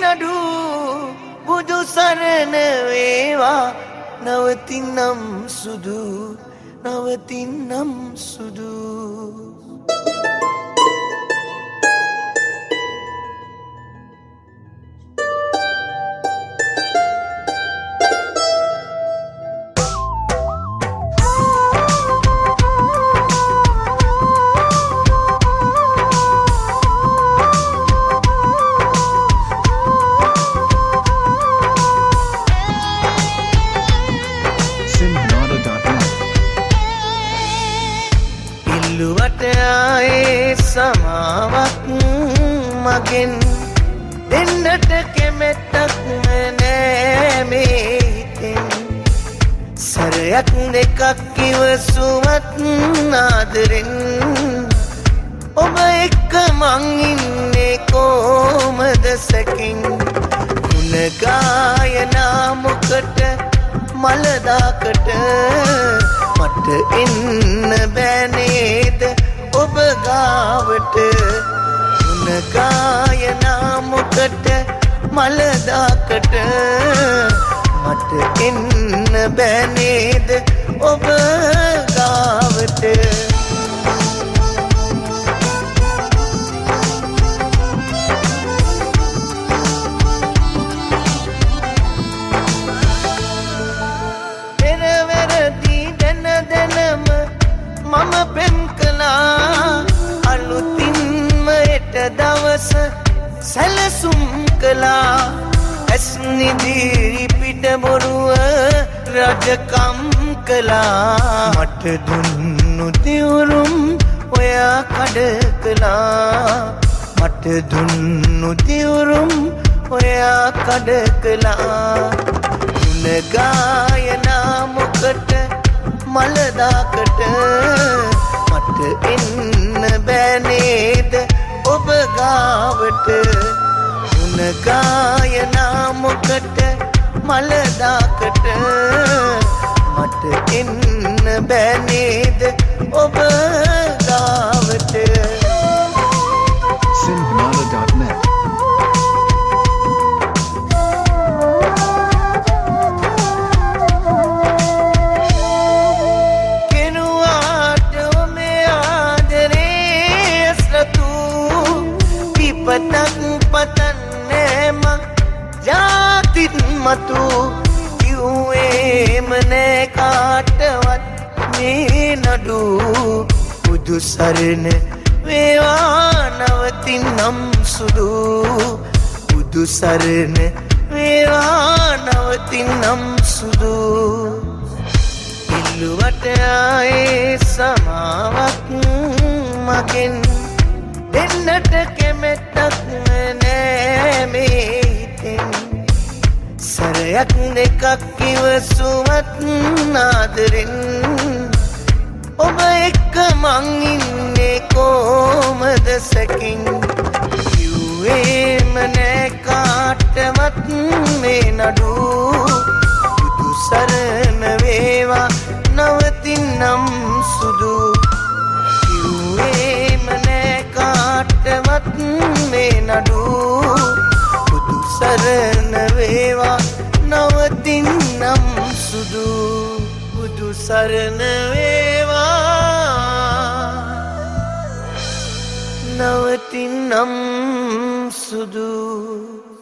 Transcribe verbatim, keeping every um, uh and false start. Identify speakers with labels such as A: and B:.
A: නඩු බුදු සරණ වේවා නවතිනම් සුදු නවතිනම් සුදු සමාවක් මගෙන් දෙන්නට කැමැත්තක් නෑ මේ හිතෙන් සරයක් දෙකක් ඉවසුවත් ආදරෙන් ඔබ එක්ක මං ඉන්නේ කොහමද සැකින් කුණ ගායනා මොකට මලදාකට මට එන්න බෑ නේද ඔබ ගාවට උන ගායනා මොකට මලදාකට මට එන්න බෑ නේද ඔබ ගාවට පෙරවැරදි දැන දැනම මම පෙම් අලුතින්ම එට දවස සැලසුම් කළා ඇස් නිදිරි පිට බොරුව රජකම් කළා මට දුන්නු තිවුරුම් ඔයා කඩ කළා මට දුන්නු තිවුරුම් ඔයා කඩ කළා ගුණ ගායනා මොකට මලදාකට මට එන්න බෑ නේද ඔබ ගාවට උන ගායනා මොකට මලදාකට මට එන්න බෑ නේද ඔබ ගාවට
B: Sindmala dot net
A: පතක් පතන්නේ මං ජාතිත් මතු කිව්වේම නෑ කාටවත් මේ නඩු බුදු සරණ වේවා නවතිනම් සුදු බුදු සරණ වේවා නවතිනම් සුදු ඉල්ලුවට ආයේ සමාවක් මගෙන් දෙන්නට කැමැත්තක් නෑ මේ හිතෙන් සරයක් දෙකක් ඉවසුවත් ආදරෙන් ඔබ එක්ක මං ඉන්නේ කොහමද සැකින් කිව්වේම නෑ කාටවත් මේ නඩු බුදු සරණ වේවා නවතිනම් සුදු කිව්වේම නෑ කාටවත් මේ නඩු බුදු සරණ වේවා නවතිනම් සුදු බුදු සරණ වේවා නවතිනම් සුදු